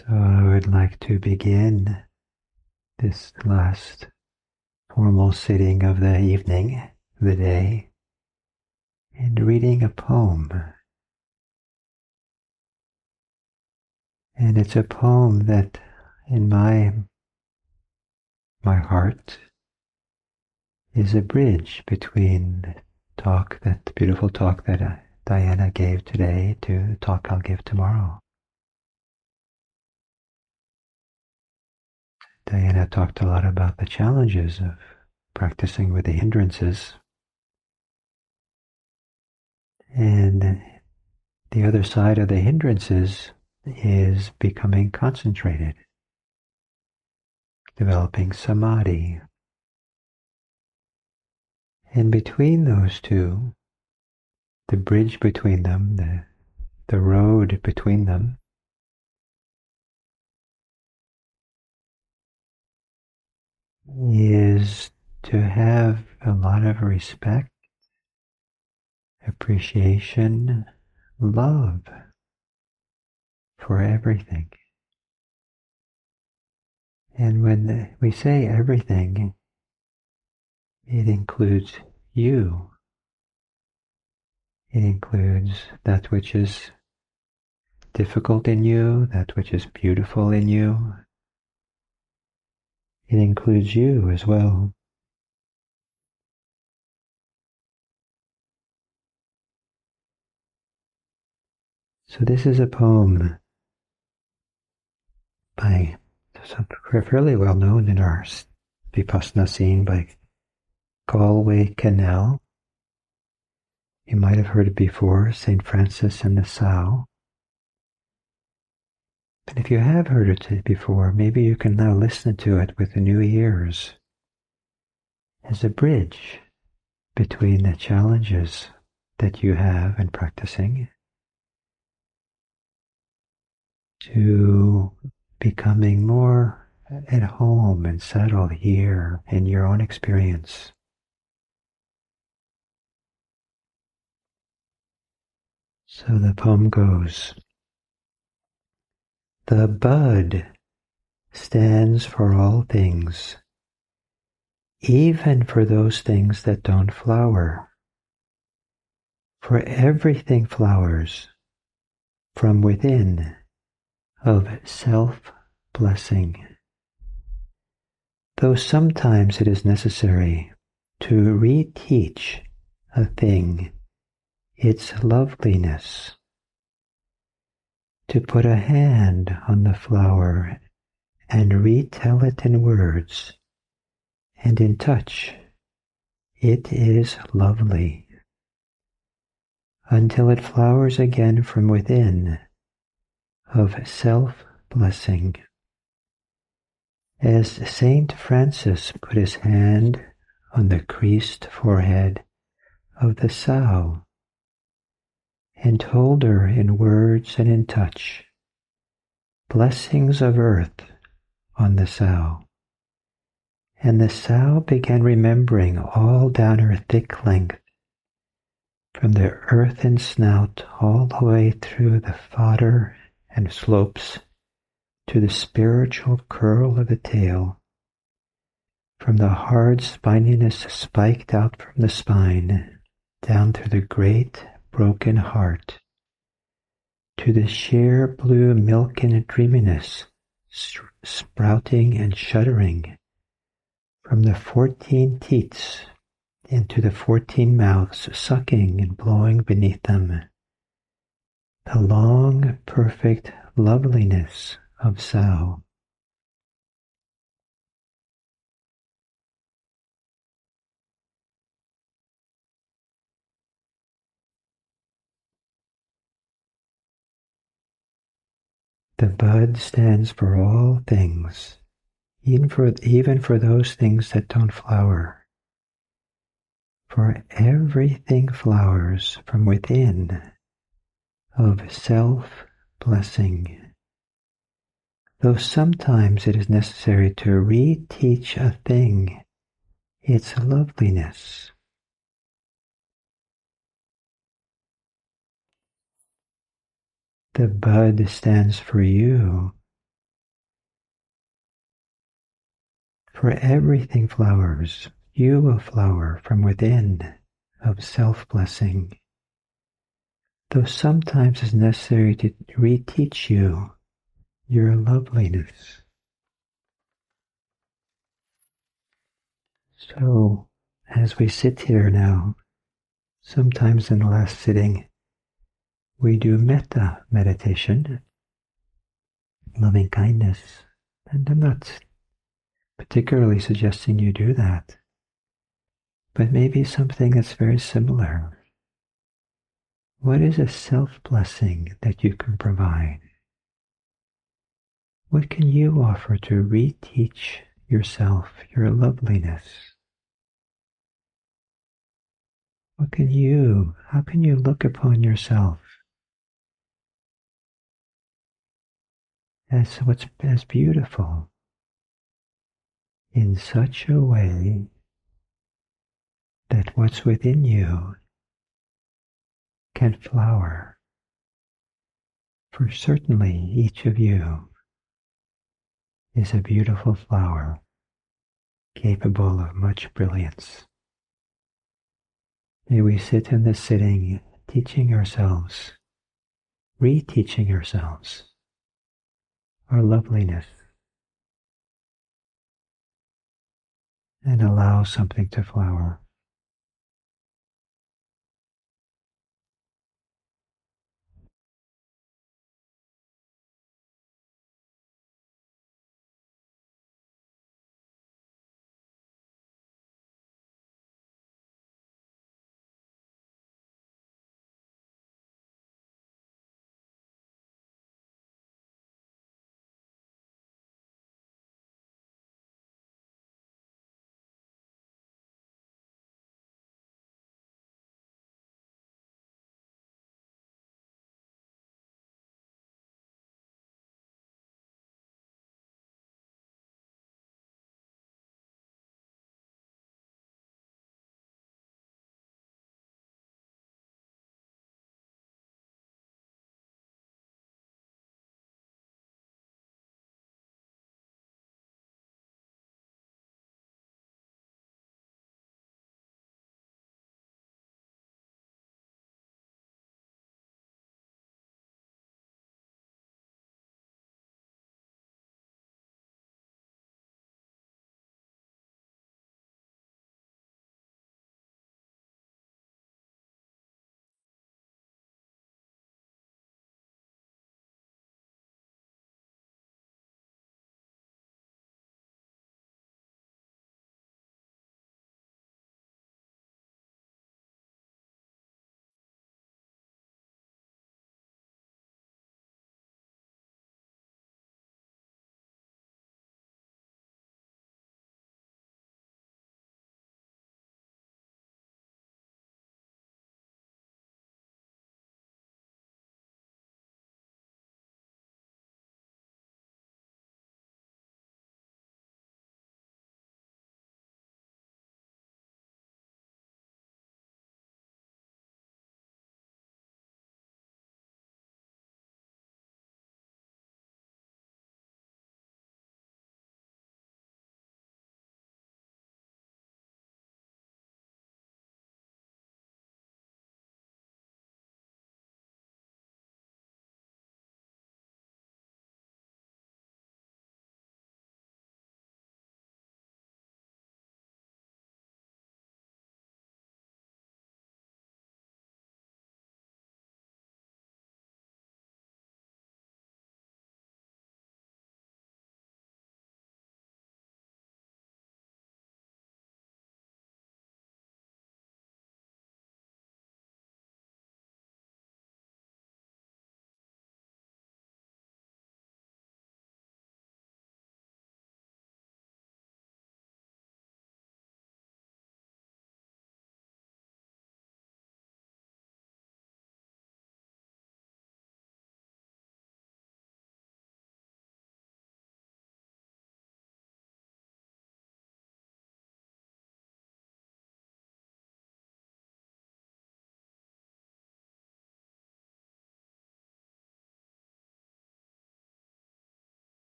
So I would like to begin this last formal sitting of the evening, the day, and reading a poem. And it's a poem that in my heart is a bridge between the beautiful talk that Diana gave today to the talk I'll give tomorrow. Diana talked a lot about the challenges of practicing with the hindrances. And the other side of the hindrances is becoming concentrated, developing samadhi. And between those two, the bridge between them, the road between them, is to have a lot of respect, appreciation, love for everything. And when we say everything, it includes you. It includes that which is difficult in you, that which is beautiful in you. It includes you as well. So this is a poem by some fairly well known in our Vipassana scene by Galway Kinnell. You might have heard it before, St. Francis and the Sow. But if you have heard it before, maybe you can now listen to it with new ears as a bridge between the challenges that you have in practicing to becoming more at home and settled here in your own experience. So the poem goes, "The bud stands for all things, even for those things that don't flower. For everything flowers from within of self-blessing. Though sometimes it is necessary to reteach a thing its loveliness, to put a hand on the flower and retell it in words, and in touch it is lovely, until it flowers again from within of self-blessing. As Saint Francis put his hand on the creased forehead of the sow and told her in words and in touch blessings of earth on the sow, and the sow began remembering all down her thick length, from the earthen snout all the way through the fodder and slopes to the spiritual curl of the tail, from the hard spininess spiked out from the spine, down through the great broken heart, to the sheer blue milk and dreaminess sprouting and shuddering from the 14 teats into the 14 mouths sucking and blowing beneath them. The long, perfect loveliness of sow." The bud stands for all things, even for those things that don't flower. For everything flowers from within of self-blessing, though sometimes it is necessary to reteach a thing its loveliness. The bud stands for you For everything flowers, you will flower from within of self-blessing, though sometimes it's necessary to reteach you your loveliness. So, as we sit here now, sometimes in the last sitting, we do metta meditation, loving kindness, and I'm not particularly suggesting you do that, but maybe something that's very similar. What is a self-blessing that you can provide? What can you offer to reteach yourself your loveliness? How can you look upon yourself as beautiful in such a way that what's within you can flower? For certainly each of you is a beautiful flower capable of much brilliance. May we sit in this sitting teaching ourselves, reteaching ourselves our loveliness, and allow something to flower.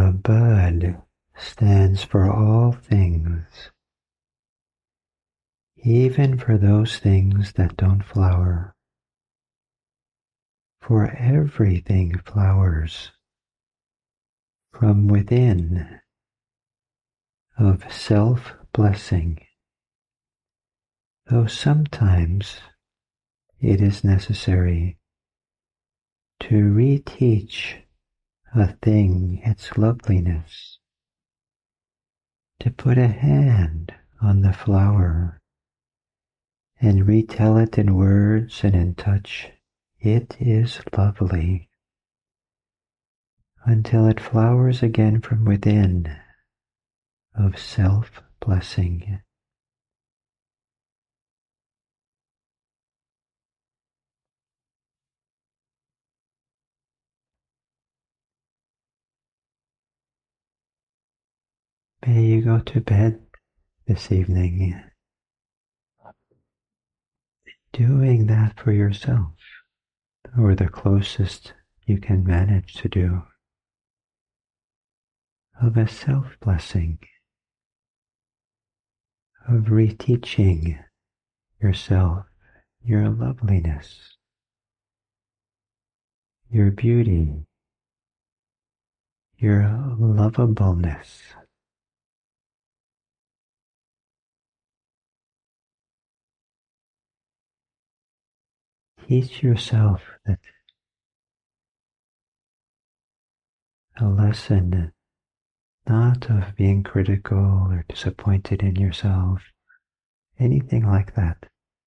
The bud stands for all things, even for those things that don't flower. For everything flowers from within of self-blessing, though sometimes it is necessary to reteach a thing its loveliness, to put a hand on the flower and retell it in words and in touch. It is lovely, until it flowers again from within of self-blessing. May you go to bed this evening doing that for yourself, or the closest you can manage to do, of a self-blessing, of reteaching yourself your loveliness, your beauty, your lovableness. Teach yourself that a lesson not of being critical or disappointed in yourself, anything like that,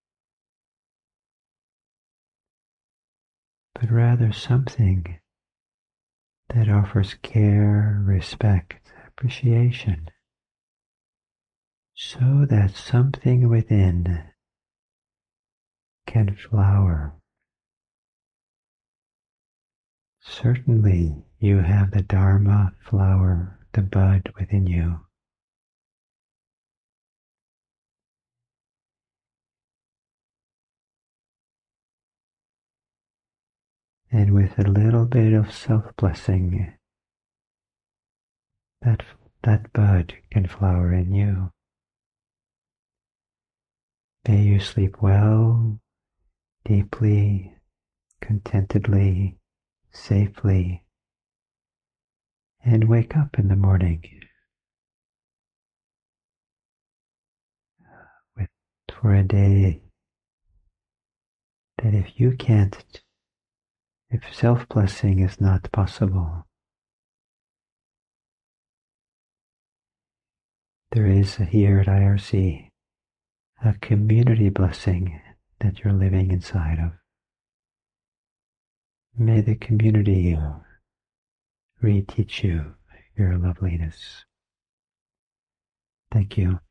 but rather something that offers care, respect, appreciation, so that something within can flower. Certainly you have the Dharma flower, the bud within you. And with a little bit of self-blessing, that bud can flower in you. May you sleep well, deeply, contentedly, safely, and wake up in the morning for a day that if self-blessing is not possible, there is here at IRC a community blessing that you're living inside of. May the community reteach you your loveliness. Thank you.